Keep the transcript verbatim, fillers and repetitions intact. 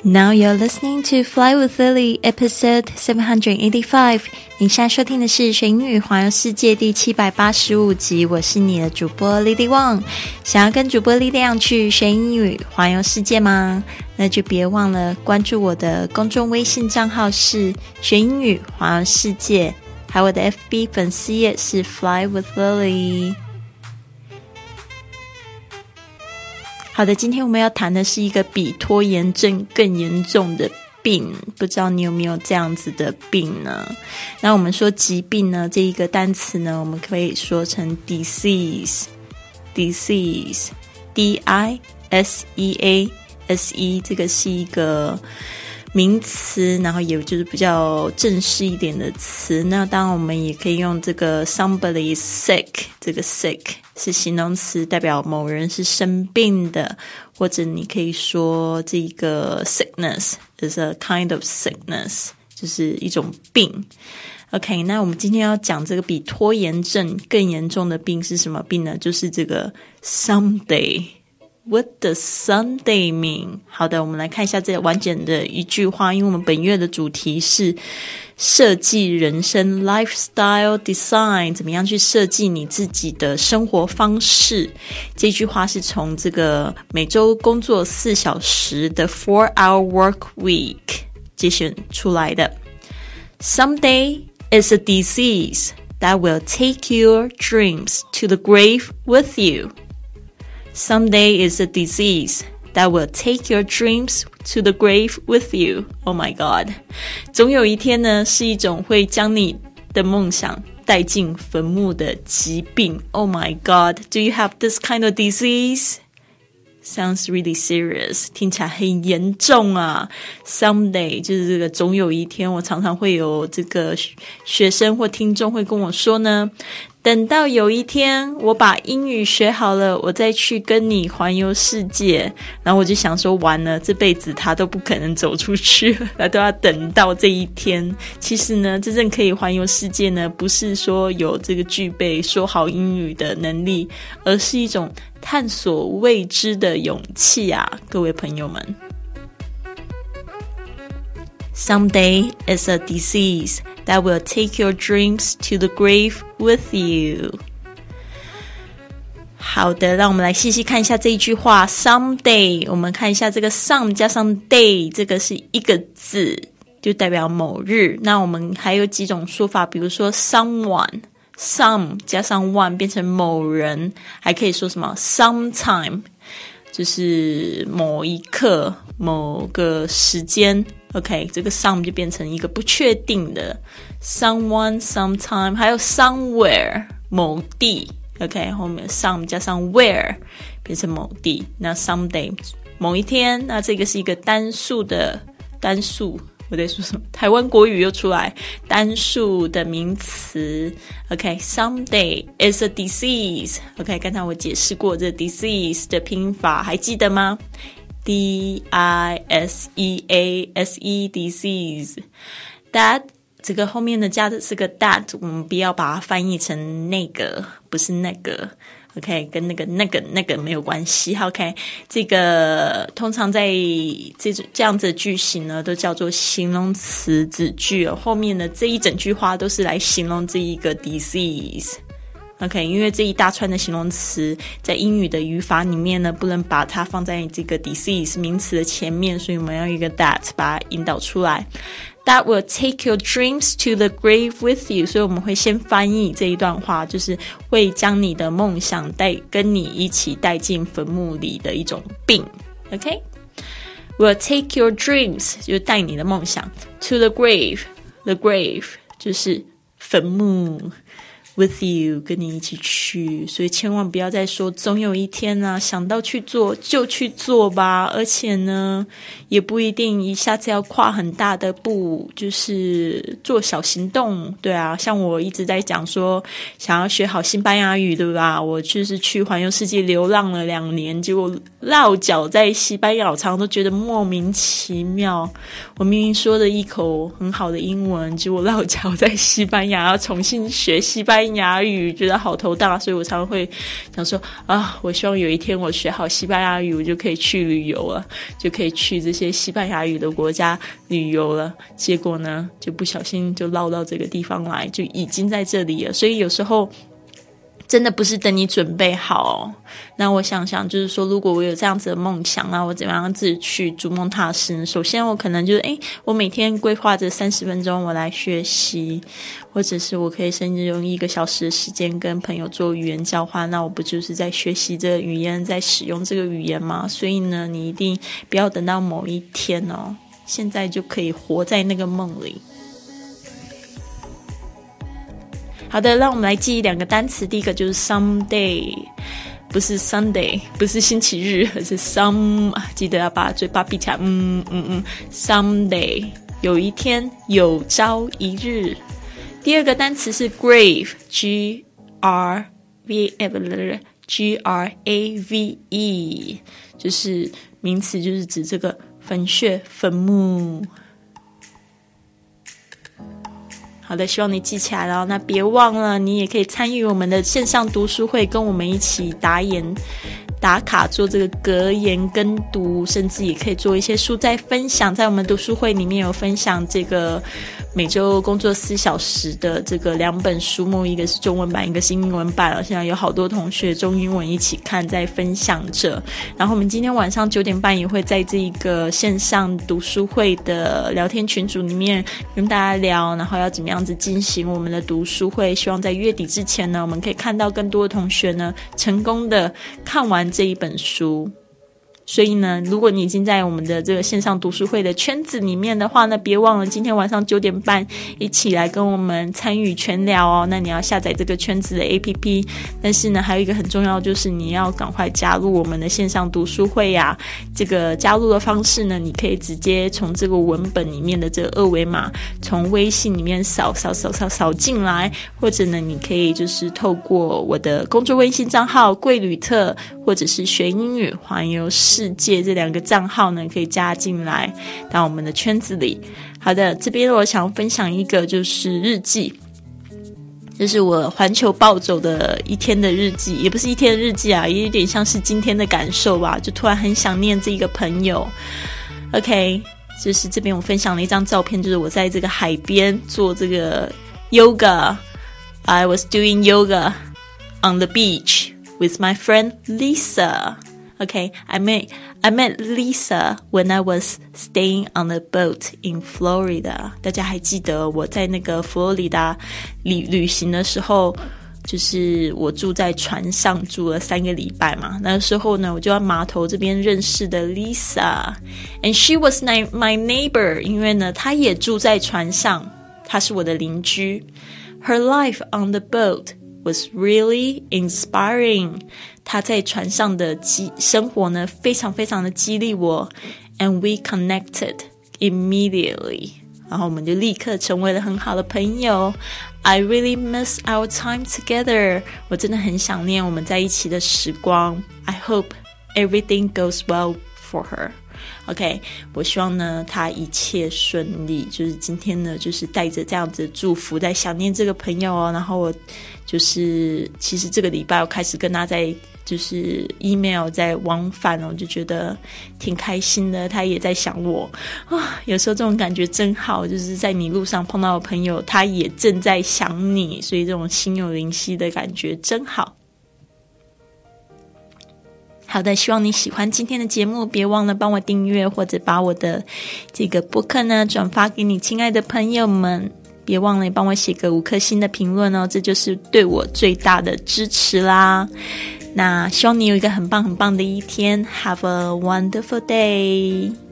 Now you're listening to Fly with Lily, episode seven eighty-five. 你现在收听的是学英语环游世界第七百八十五集，我是你的主播 Lily Wang。想要跟主播力量去学英语环游世界吗？那就别忘了关注我的公众微信账号是学英语环游世界，还有我的 F B 粉丝页是 Fly with Lily。好的，今天我们要谈的是一个比拖延症更严重的病，不知道你有没有这样子的病呢？那我们说疾病呢，这一个单词呢，我们可以说成 disease disease D I S E A S E 这个是一个名词，然后也就是比较正式一点的词。那当然我们也可以用这个 somebody is sick， 这个 sick 是形容词，代表某人是生病的，或者你可以说这个 sickness is a kind of sickness， 就是一种病。OK， 那我们今天要讲这个比拖延症更严重的病是什么病呢？就是这个 someday。What does Sunday mean? 好的，我们来看一下这完整的一句话，因为我们本月的主题是设计人生 lifestyle design， 怎么样去设计你自己的生活方式。这句话是从这个每周工作四小时的 four hour work week 节选出来的。Someday is a disease that will take your dreams to the grave with you.Someday is a disease that will take your dreams to the grave with you. Oh my God. 总有一天呢，是一种会将你的梦想带进坟墓的疾病。Oh my God. Do you have this kind of disease? Sounds really serious. 听起来很严重啊。Someday 就是这个总有一天，我常常会有这个学生或听众会跟我说呢，等到有一天我把英语学好了，我再去跟你环游世界。然后我就想说，完了，这辈子他都不可能走出去了，他都要等到这一天。其实呢，真正可以环游世界呢，不是说有这个具备说好英语的能力，而是一种探索未知的勇气啊，各位朋友们。Someday is a disease that will take your dreams to the grave with you. 好的，让我们来细细看一下这一句话 Someday， 我们看一下这个 some 加上 day， 这个是一个字，就代表某日。那我们还有几种说法，比如说 someone， some 加上 one 变成某人，还可以说什么 sometime， 就是某一刻某个时间。OK， 这个 some 就变成一个不确定的 someone, sometime， 还有 somewhere 某地。OK， 后面 some 加上 where 变成某地。那 someday 某一天，那这个是一个单数的单数，我在说什么？台湾国语又出来，单数的名词。OK， someday is a disease。OK， 刚才我解释过这 disease 的拼法，还记得吗？D I S E A S E disease that 这个后面的加的是个 that， 我们不要把它翻译成那个，不是那个 OK， 跟那个那个那个没有关系 OK， 这个通常在这这样子的句型呢都叫做形容词子句哦，后面的这一整句话都是来形容这一个 disease OK， 因为这一大串的形容词在英语的语法里面呢，不能把它放在这个 disease 名词的前面，所以我们要用一个 that 把它引导出来。That will take your dreams to the grave with you， 所以我们会先翻译这一段话，就是会将你的梦想带跟你一起带进坟墓里的一种病。OK， will take your dreams 就是带你的梦想 to the grave， the grave 就是坟墓。with you 跟你一起去，所以千万不要再说总有一天啊，想到去做就去做吧，而且呢也不一定一下子要跨很大的步，就是做小行动。对啊，像我一直在讲说想要学好西班牙语对吧，我就是去环游世界流浪了两年，结果落脚在西班牙，我常常都觉得莫名其妙，我明明说的一口很好的英文，结果落脚在西班牙要重新学西班牙班牙语，觉得好头大，所以我常常会想说啊，我希望有一天我学好西班牙语，我就可以去旅游了，就可以去这些西班牙语的国家旅游了。结果呢，就不小心就落到这个地方来，就已经在这里了。所以有时候真的不是等你准备好、哦、那我想想，就是说如果我有这样子的梦想，那我怎么样自己去逐梦踏实呢？首先我可能就是诶我每天规划着三十分钟我来学习，或者是我可以甚至用一个小时的时间跟朋友做语言交换，那我不就是在学习这个语言，在使用这个语言吗？所以呢，你一定不要等到某一天哦，现在就可以活在那个梦里。好的，让我们来记忆两个单词。第一个就是 someday， 不是 Sunday， 不是星期日，而是 some， 记得要把嘴巴闭起来，嗯嗯嗯 someday， 有一天，有朝一日。第二个单词是 grave， G R V G R A V E， 就是名词，就是指这个坟穴、坟墓。好的，希望你记起来了。那别忘了，你也可以参与我们的线上读书会，跟我们一起打眼打卡做这个格言跟读，甚至也可以做一些书斋分享。在我们读书会里面有分享这个每周工作四小时的这个两本书目，一个是中文版，一个是英文版。现在有好多同学中英文一起看，在分享着。然后我们今天晚上九点半也会在这个线上读书会的聊天群组里面跟大家聊，然后要怎么样子进行我们的读书会。希望在月底之前呢，我们可以看到更多的同学呢成功的看完这一本书。所以呢，如果你已经在我们的这个线上读书会的圈子里面的话呢，别忘了今天晚上九点半一起来跟我们参与全聊哦。那你要下载这个圈子的 A P P， 但是呢还有一个很重要，就是你要赶快加入我们的线上读书会呀、啊。这个加入的方式呢，你可以直接从这个文本里面的这个二维码从微信里面扫扫扫扫扫进来，或者呢你可以就是透过我的工作微信账号贵旅特，或者是学英语环游世界这两个账号呢，可以加进来到我们的圈子里。好的，这边我想分享一个就是日记，这是我环球暴走的一天的日记，也不是一天的日记啊，也有点像是今天的感受吧，就突然很想念这个朋友。 OK， 就是这边我分享了一张照片，就是我在这个海边做这个 yoga， I was doing yoga on the beach with my friend Lisa。Okay, I met I met Lisa when I was staying on a boat in Florida. 大家还记得我在那个佛罗里达旅旅行的时候，就是我住在船上住了三个礼拜嘛。那时候呢，我就在码头这边认识的 Lisa, and she was my neighbor. 因为呢，她也住在船上，她是我的邻居。Her life on the boat was really inspiring. 他在船上的生活呢，非常非常的激励我 ，and we connected immediately. 然后我们就立刻成为了很好的朋友。I really miss our time together. 我真的很想念我们在一起的时光。I hope everything goes well for her. OK， 我希望呢他一切顺利，就是今天呢就是带着这样子的祝福在想念这个朋友哦。然后我就是其实这个礼拜我开始跟他在就是 email 在往返哦，就觉得挺开心的，他也在想我啊。有时候这种感觉真好，就是在你路上碰到的朋友他也正在想你，所以这种心有灵犀的感觉真好。好的，希望你喜欢今天的节目，别忘了帮我订阅，或者把我的这个播客呢转发给你亲爱的朋友们。别忘了帮我写个五颗星的评论哦，这就是对我最大的支持啦。那希望你有一个很棒很棒的一天， Have a wonderful day。